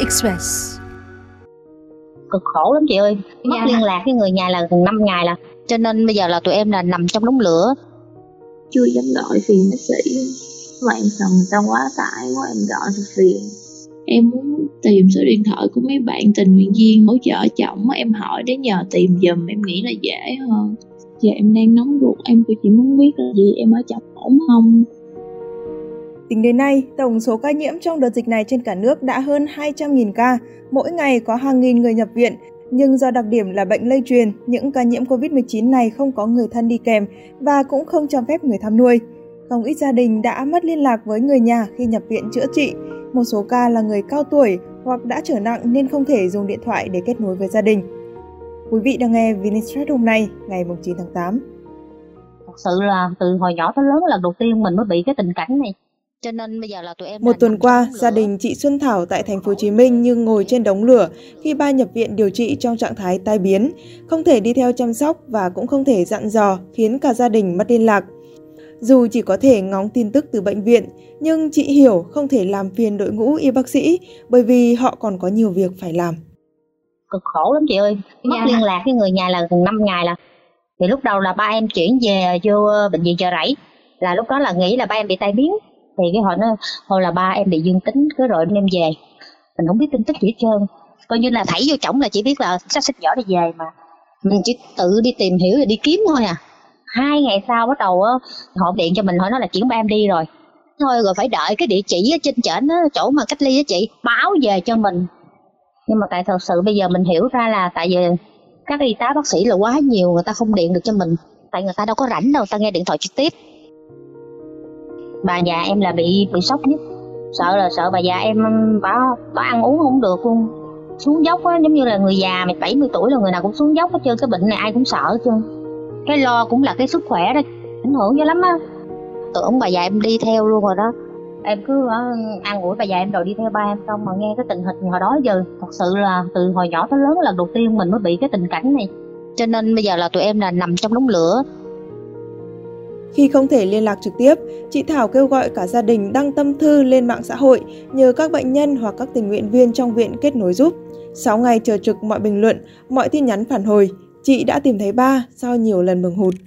Express. Cực khổ lắm chị ơi, mất liên lạc với người nhà là gần 5 ngày là, cho nên bây giờ là tụi em là nằm trong đống lửa. Chưa dám gọi phiền bác sĩ, mà em sợ người ta quá tải quá em gọi thì phiền. Em muốn tìm số điện thoại của mấy bạn tình nguyện viên hỗ trợ chồng, em hỏi để nhờ tìm giùm, em nghĩ là dễ hơn. Giờ em đang nóng ruột, em chỉ muốn biết là gì em ở chồng ổn không. Tính đến nay, tổng số ca nhiễm trong đợt dịch này trên cả nước đã hơn 200.000 ca, mỗi ngày có hàng nghìn người nhập viện. Nhưng do đặc điểm là bệnh lây truyền, những ca nhiễm COVID-19 này không có người thân đi kèm và cũng không cho phép người thăm nuôi. Không ít gia đình đã mất liên lạc với người nhà khi nhập viện chữa trị. Một số ca là người cao tuổi hoặc đã trở nặng nên không thể dùng điện thoại để kết nối với gia đình. Quý vị đang nghe VnExpress hôm nay, ngày 9 tháng 8. Thật sự là từ hồi nhỏ tới lớn lần đầu tiên mình mới bị cái tình cảnh này. Cho nên bây giờ là tụi em Một tuần qua, gia đình chị Xuân Thảo tại thành phố Hồ Chí Minh như ngồi trên đống lửa khi ba nhập viện điều trị trong trạng thái tai biến, không thể đi theo chăm sóc và cũng không thể dặn dò, khiến cả gia đình mất liên lạc. Dù chỉ có thể ngóng tin tức từ bệnh viện, nhưng chị hiểu không thể làm phiền đội ngũ y bác sĩ bởi vì họ còn có nhiều việc phải làm. Cực khổ lắm chị ơi, mất liên lạc với người nhà là gần 5 ngày là. Thì lúc đầu là ba em chuyển về vô bệnh viện Chợ Rẫy, là lúc đó là nghĩ là ba em bị tai biến. Thì cái hồi nó hồi là ba em bị dương tính, cái rồi đem về, mình không biết tin tức gì hết trơn, coi như là thảy vô chổng là chỉ biết là sách vở đi về, mà mình chỉ tự đi tìm hiểu rồi đi kiếm thôi à. 2 ngày sau bắt đầu họ điện cho mình hỏi nó là chuyển ba em đi rồi, thôi rồi phải đợi cái địa chỉ ở trên trển á, chỗ mà cách ly á chị báo về cho mình. Nhưng mà tại thật sự bây giờ mình hiểu ra là tại vì các y tá bác sĩ là quá nhiều, người ta không điện được cho mình, tại người ta đâu có rảnh đâu, ta nghe điện thoại trực tiếp. Bà già em là bị sốc nhất, sợ bà già em bà ăn uống không được luôn, xuống dốc á, giống như là người già 70 tuổi là người nào cũng xuống dốc hết trơn, cái bệnh này ai cũng sợ hết trơn. Cái lo cũng là cái sức khỏe đó, ảnh hưởng dữ lắm á. Tưởng bà già em đi theo luôn rồi đó, em cứ ăn ủi bà già em rồi đi theo ba em, xong mà nghe cái tình hình hồi đó giờ, thật sự là từ hồi nhỏ tới lớn lần đầu tiên mình mới bị cái tình cảnh này. Cho nên bây giờ là tụi em là nằm trong đống lửa. Khi không thể liên lạc trực tiếp, chị Thảo kêu gọi cả gia đình đăng tâm thư lên mạng xã hội nhờ các bệnh nhân hoặc các tình nguyện viên trong viện kết nối giúp. 6 ngày chờ trực mọi bình luận, mọi tin nhắn phản hồi, chị đã tìm thấy ba sau nhiều lần bừng hụt.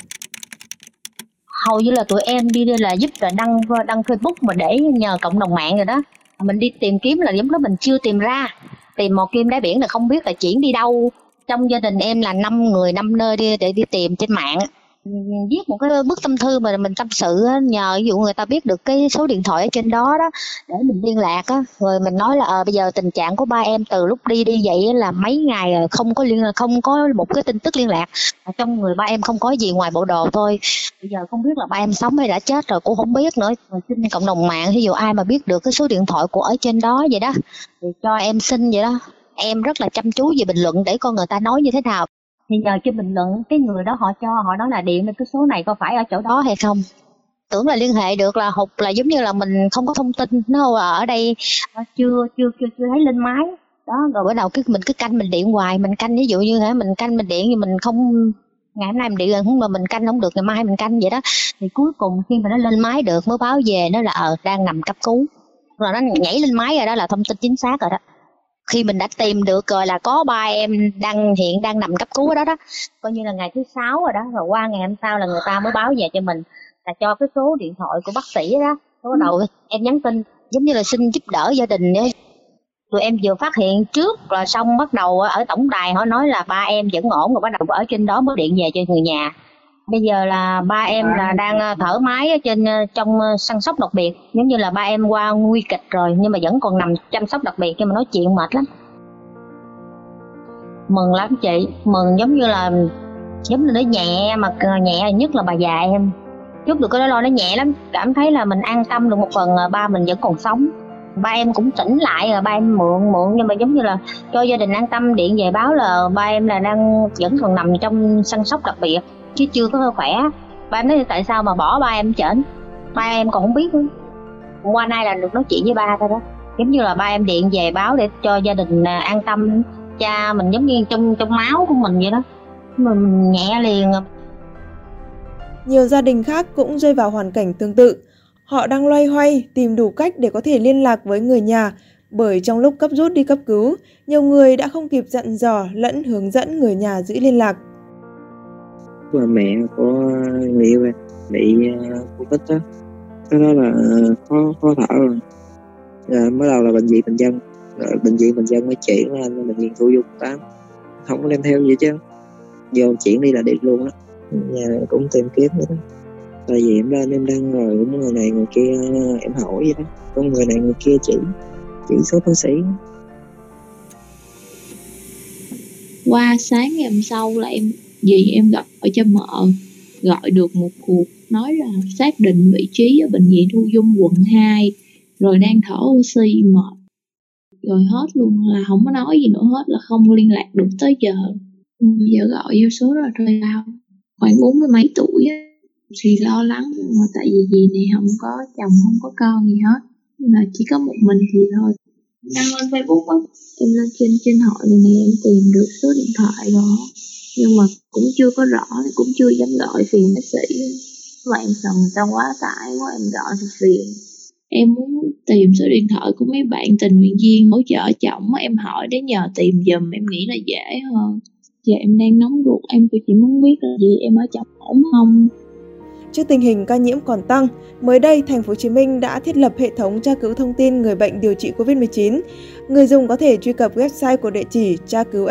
Hầu như là tụi em đi là giúp là đăng Facebook mà để nhờ cộng đồng mạng rồi đó. Mình đi tìm kiếm là giống đó mình chưa tìm ra. Tìm một kim đáy biển là không biết là chuyển đi đâu. Trong gia đình em là 5 người 5 nơi để đi tìm trên mạng. Viết một cái bức tâm thư mà mình tâm sự nhờ ví dụ người ta biết được cái số điện thoại ở trên đó đó để mình liên lạc á, rồi mình nói là bây giờ tình trạng của ba em từ lúc đi vậy là mấy ngày không có một cái tin tức liên lạc, trong người ba em không có gì ngoài bộ đồ thôi. Bây giờ không biết là ba em sống hay đã chết rồi cũng không biết nữa. Rồi xin cộng đồng mạng ví dụ ai mà biết được cái số điện thoại của ở trên đó vậy đó thì cho em xin vậy đó. Em rất là chăm chú về bình luận để coi người ta nói như thế nào. Thì nhờ trên bình luận cái người đó họ nói là điện lên cái số này có phải ở chỗ đó hay không. Tưởng là liên hệ được là hụt, là giống như là mình không có thông tin, nó ở đây chưa thấy lên máy đó. Rồi bắt đầu mình cứ canh mình điện hoài, mình canh ví dụ như thế mình canh mình điện, nhưng mình không, ngày hôm nay mình điện không mà mình canh không được, ngày mai mình canh vậy đó. Thì cuối cùng khi mà nó lên máy được mới báo về nó là đang nằm cấp cứu, rồi nó nhảy lên máy rồi đó là thông tin chính xác rồi đó. Khi mình đã tìm được rồi là có ba em hiện đang nằm cấp cứu ở đó đó, coi như là ngày thứ 6 rồi đó. Rồi qua ngày hôm sau là người ta mới báo về cho mình là cho cái số điện thoại của bác sĩ đó. Bắt đầu em nhắn tin giống như là xin giúp đỡ gia đình ấy. Tụi em vừa phát hiện trước rồi xong bắt đầu ở tổng đài họ nói là ba em vẫn ổn, rồi bắt đầu ở trên đó mới điện về cho người nhà. Bây giờ là ba em là đang thở máy ở trong chăm sóc đặc biệt, giống như là ba em qua nguy kịch rồi nhưng mà vẫn còn nằm chăm sóc đặc biệt, nhưng mà nói chuyện mệt lắm. Mừng lắm chị, mừng giống như là nó nhẹ, mà nhẹ nhất là bà già em. Chút được cái đó lo nó nhẹ lắm, cảm thấy là mình an tâm được một phần, ba mình vẫn còn sống. Ba em cũng tỉnh lại rồi, ba em mượn nhưng mà giống như là cho gia đình an tâm, điện về báo là ba em là vẫn còn nằm trong chăm sóc đặc biệt chứ chưa có khỏe. Ba em nói tại sao mà bỏ ba em chởnh, ba em còn không biết nữa. Hôm qua nay là được nói chuyện với ba thôi đó, giống như là ba em điện về báo để cho gia đình an tâm. Cha mình giống như trong máu của mình vậy đó, mình nhẹ liền. Nhiều gia đình khác cũng rơi vào hoàn cảnh tương tự. Họ đang loay hoay tìm đủ cách để có thể liên lạc với người nhà, Bởi trong lúc cấp rút đi cấp cứu, nhiều người đã không kịp dặn dò lẫn hướng dẫn người nhà giữ liên lạc. Là mẹ của người yêu em bị Covid đó, cái đó là khó thở rồi. Mới đầu là bệnh viện Bình Dân, rồi bệnh viện Bình Dân mới chuyển lên bệnh viện Thu Dung 8, không có đem theo gì chứ, vô chuyển đi là đi luôn đó. Nhà cũng tìm kiếm nữa đó, tại vì em lên em đăng rồi cũng người này người kia em hỏi vậy đó, có người này người kia chỉ số bác sĩ. Qua sáng ngày hôm sau là em gọi cho mợ, gọi được một cuộc nói là xác định vị trí ở bệnh viện Thu Dung quận 2, rồi đang thở oxy mệt, rồi hết luôn, là không có nói gì nữa hết, là không liên lạc được tới giờ. Giờ gọi vô số rồi thôi sao, khoảng 40 mấy tuổi á, thì lo lắng, mà tại vì dì này không có chồng không có con gì hết, là chỉ có một mình thì thôi. Đăng lên Facebook á, em lên trên hội này em tìm được số điện thoại rồi, nhưng mà cũng chưa có rõ, cũng chưa dám gọi phiền bác sĩ. Mạng sợ người ta quá tải quá, em gọi thì phiền. Em muốn tìm số điện thoại của mấy bạn tình nguyện viên hỗ trợ chồng, em hỏi để nhờ tìm giùm, em nghĩ là dễ hơn. Giờ em đang nóng ruột, em chỉ muốn biết là gì em ở chồng ổn không. Trước tình hình ca nhiễm còn tăng, mới đây Thành phố Hồ Chí Minh đã thiết lập hệ thống tra cứu thông tin người bệnh điều trị Covid-19. Người dùng có thể truy cập website của địa chỉ tra cứu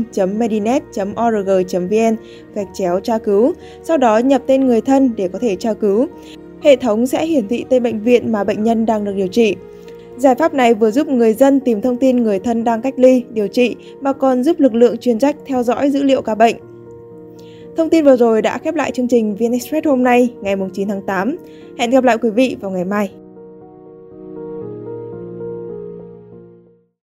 f0.medinet.org.vn/tra cứu, sau đó nhập tên người thân để có thể tra cứu. Hệ thống sẽ hiển thị tên bệnh viện mà bệnh nhân đang được điều trị. Giải pháp này vừa giúp người dân tìm thông tin người thân đang cách ly, điều trị, mà còn giúp lực lượng chuyên trách theo dõi dữ liệu ca bệnh. Thông tin vừa rồi đã khép lại chương trình VN Express hôm nay, ngày 9 tháng 8. Hẹn gặp lại quý vị vào ngày mai.